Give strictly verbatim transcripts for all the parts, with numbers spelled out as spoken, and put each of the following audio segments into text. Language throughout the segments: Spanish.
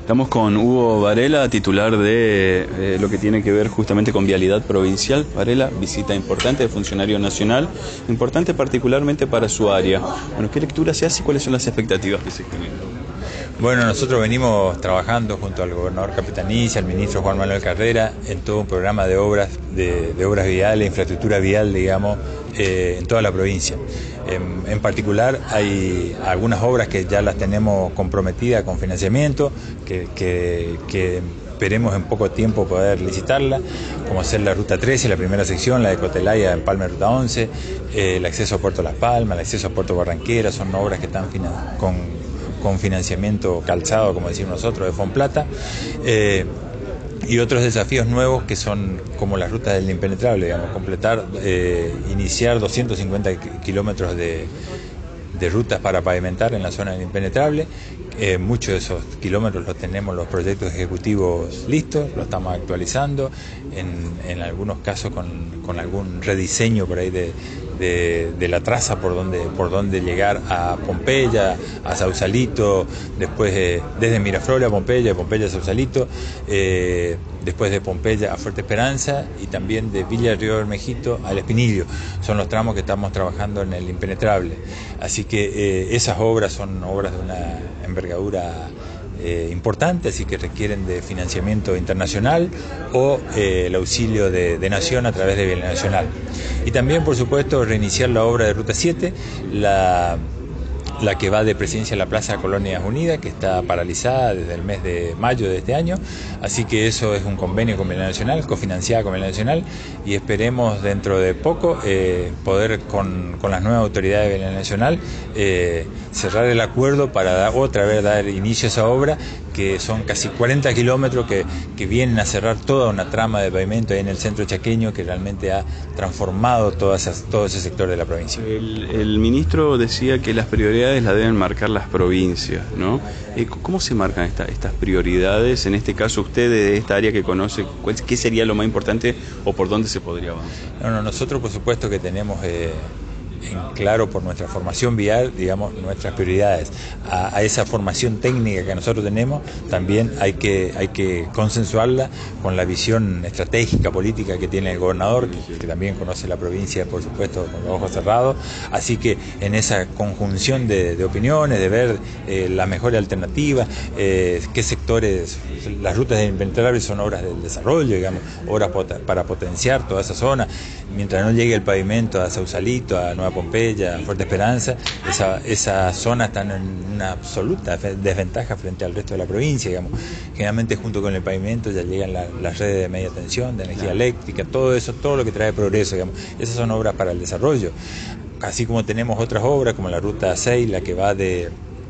Estamos con Hugo Varela, titular de eh, lo que tiene que ver justamente con vialidad provincial. Varela, visita importante de funcionario nacional, importante particularmente para su área. Bueno, ¿qué lectura se hace y cuáles son las expectativas que se generan? Bueno, nosotros venimos trabajando junto al gobernador Capitanicia, al ministro Juan Manuel Carrera, en todo un programa de obras, de, de obras viales, infraestructura vial, digamos, eh, en toda la provincia. En, en particular hay algunas obras que ya las tenemos comprometidas con financiamiento, que, que, que esperemos en poco tiempo poder licitarla, como ser la Ruta trece, la primera sección, la de Cotelaya, Empalme Ruta once, eh, el acceso a Puerto Las Palmas, el acceso a Puerto Barranquera, son obras que están con con financiamiento calzado, como decimos nosotros, de Fonplata, eh, y otros desafíos nuevos que son como las rutas del impenetrable, digamos, completar, eh, iniciar doscientos cincuenta kilómetros de, de rutas para pavimentar en la zona del impenetrable. Eh, muchos de esos kilómetros los tenemos los proyectos ejecutivos listos, los estamos actualizando, en, en algunos casos con, con algún rediseño por ahí de, de, de la traza por donde, por donde llegar a Pompeya, a Sausalito, después de, desde Miraflores a Pompeya, de Pompeya a Sausalito, eh, después de Pompeya a Fuerte Esperanza y también de Villa Río Bermejito al Espinillo. Son los tramos que estamos trabajando en el impenetrable. Así que eh, esas obras son obras de una envergadura eh, importante, así que requieren de financiamiento internacional o eh, el auxilio de, de Nación a través de Vialidad Nacional. Y también, por supuesto, reiniciar la obra de Ruta siete, la... la que va de Presidencia a la Plaza Colonias Unidas, que está paralizada desde el mes de mayo de este año, así que eso es un convenio con Vialidad Nacional, cofinanciada con Vialidad Nacional, y esperemos dentro de poco eh, poder con, con las nuevas autoridades de Vialidad Nacional eh, cerrar el acuerdo para dar, otra vez dar inicio a esa obra, que son casi cuarenta kilómetros que, que vienen a cerrar toda una trama de pavimento ahí en el centro chaqueño que realmente ha transformado toda esa, todo ese sector de la provincia. El, el ministro decía que las prioridades las deben marcar las provincias, ¿no? Eh, ¿Cómo se marcan esta, estas prioridades? En este caso, usted de esta área que conoce, ¿qué sería lo más importante o por dónde se podría avanzar? No, no, nosotros por supuesto que tenemos eh, en claro por nuestra formación vial, digamos, nuestras prioridades. A, a esa formación técnica que nosotros tenemos, también hay que, hay que consensuarla con la visión estratégica, política que tiene el gobernador, que, que también conoce la provincia, por supuesto, con los ojos cerrados. Así que en esa conjunción de, de opiniones, de ver eh, la mejor alternativa, eh, qué sectores, las rutas de impenetrable son obras del desarrollo, digamos, obras pot para potenciar toda esa zona, mientras no llegue el pavimento a Sausalito, a Nueva Pompeya, Fuerte Esperanza, esa, esa zona está en una absoluta desventaja frente al resto de la provincia, digamos. Generalmente junto con el pavimento ya llegan la, las redes de media tensión, de energía eléctrica, todo eso, todo lo que trae progreso, digamos. Esas son obras para el desarrollo. Así como tenemos otras obras como la Ruta seis, la que va de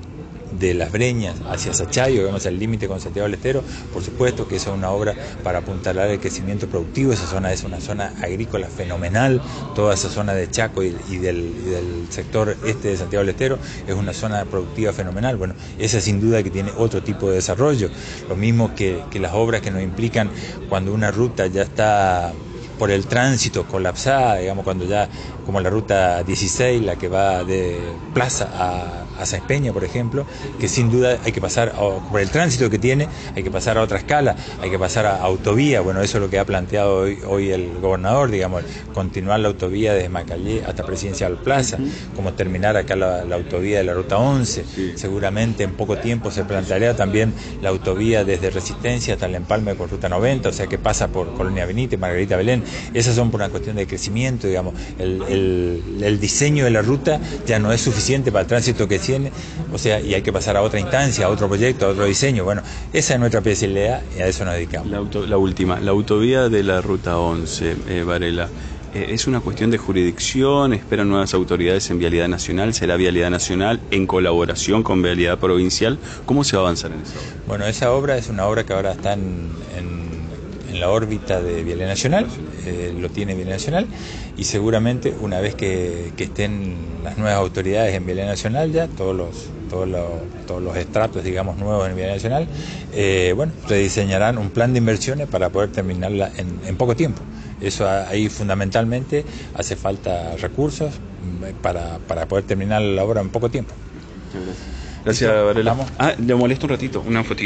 de Las Breñas hacia Sachayo, vemos el límite con Santiago del Estero, por supuesto que esa es una obra para apuntalar el crecimiento productivo. Esa zona es una zona agrícola fenomenal, toda esa zona de Chaco y, y, del, y del sector este de Santiago del Estero es una zona productiva fenomenal. Bueno, esa sin duda que tiene otro tipo de desarrollo, lo mismo que, que las obras que nos implican cuando una ruta ya está por el tránsito colapsada, digamos, cuando ya, como la Ruta dieciséis, la que va de Plaza a, a Sáenz Peña, por ejemplo, que sin duda hay que pasar, a, por el tránsito que tiene, hay que pasar a otra escala, hay que pasar a autovía. Bueno, eso es lo que ha planteado hoy, hoy el gobernador, digamos, continuar la autovía desde Macallé hasta Presidencial Plaza, como terminar acá la, la autovía de la Ruta once. Sí. Seguramente en poco tiempo se plantearía también la autovía desde Resistencia hasta el Empalme por Ruta noventa, o sea que pasa por Colonia Benítez, Margarita Belén. Esas son por una cuestión de crecimiento, digamos. El, el, el diseño de la ruta ya no es suficiente para el tránsito que tiene, o sea, y hay que pasar a otra instancia, a otro proyecto, a otro diseño. Bueno, esa es nuestra especialidad y a eso nos dedicamos. La, auto, la última, la autovía de la Ruta once, eh, Varela, eh, ¿es una cuestión de jurisdicción? ¿Esperan nuevas autoridades en Vialidad Nacional? ¿Será Vialidad Nacional en colaboración con Vialidad Provincial? ¿Cómo se va a avanzar en esa obra? Bueno, esa obra es una obra que ahora está en, en en la órbita de Vialidad Nacional, eh, lo tiene Vialidad Nacional, y seguramente una vez que, que estén las nuevas autoridades en Vialidad Nacional ya, todos los, todos los, todos los estratos, digamos, nuevos en Vialidad Nacional, eh, bueno, rediseñarán un plan de inversiones para poder terminarla en, en poco tiempo. Eso ahí fundamentalmente hace falta recursos para, para poder terminar la obra en poco tiempo. Gracias, Varela. Ah, le molesto un ratito, una fotito.